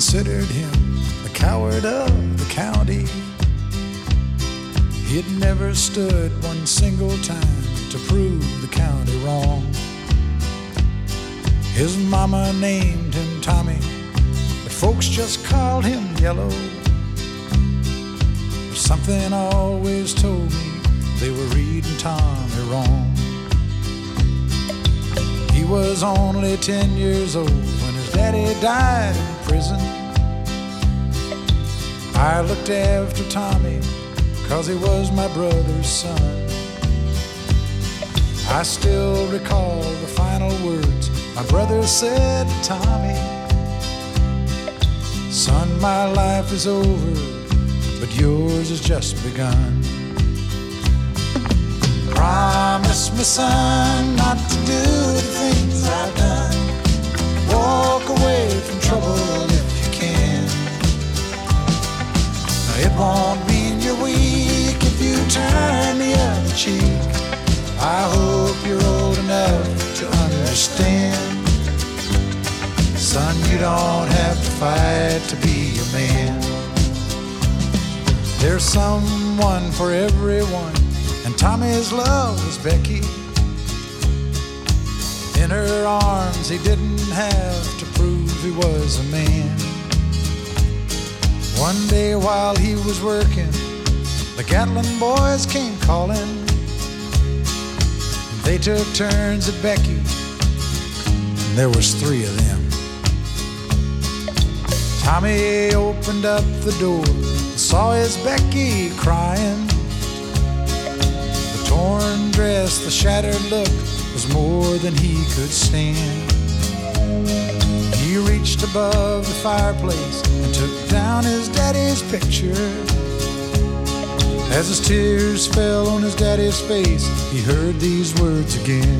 considered him the coward of the county. He'd never stood one single time to prove the county wrong. His mama named him Tommy, but folks just called him Yellow. Something always told me they were reading Tommy wrong. He was only 10 years old when his daddy died in prison. I looked after Tommy 'cause he was my brother's son. I still recall the final words my brother said to Tommy. Son, my life is over, but yours has just begun. Promise me, son, not to do the things I've done. Walk away from trouble if you can. Now, it won't mean you're weak if you turn the other cheek. I hope you're old enough to understand. Son, you don't have to fight to be a man. There's someone for everyone, and Tommy's love was Becky. In her arms he didn't have to prove he was a man. One day while he was working, the Gatlin boys came calling. They took turns at Becky, and there was 3 of them. Tommy opened up the door, saw his Becky crying. The torn dress, the shattered look was more than he could stand. He reached above the fireplace and took down his daddy's picture. As his tears fell on his daddy's face, he heard these words again.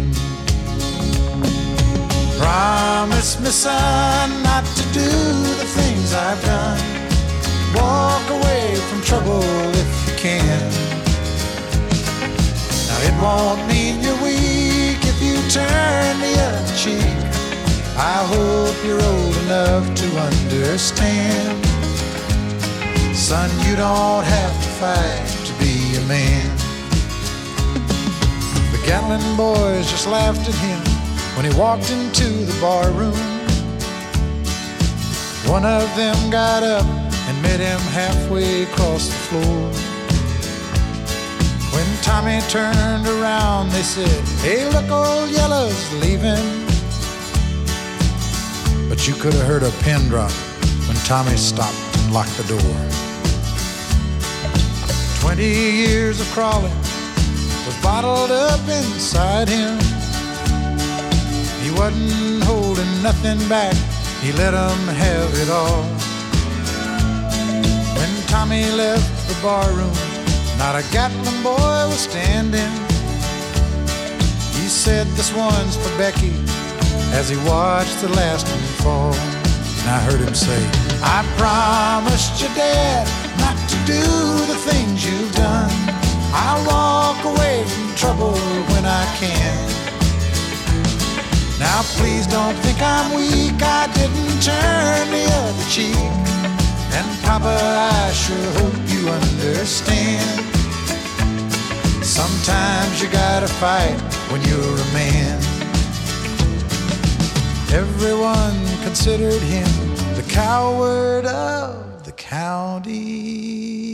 Promise me, son, not to do the things I've done. Walk away from trouble if you can. Now, it won't mean you're weak if you turn the other cheek. I hope you're old enough to understand. Son, you don't have to fight to be a man. The Gatlin boys just laughed at him when he walked into the bar room. One of them got up and met him halfway across the floor. When Tommy turned around, they said, "Hey, look, old Yellow's leaving." But you could have heard a pin drop when Tommy stopped and locked the door. 20 years of crawling was bottled up inside him. He wasn't holding nothing back, he let 'em have it all. When Tommy left the bar room, not a Gatlin boy was standing. He said, "This one's for Becky," as he watched the last one fall. And I heard him say, "I promised your dad not to do the things you've done. I'll walk away from trouble when I can. Now please don't think I'm weak, I didn't turn the other cheek. And Papa, I sure hope you understand. Sometimes you gotta fight when you're a man." Everyone considered him the coward of the county.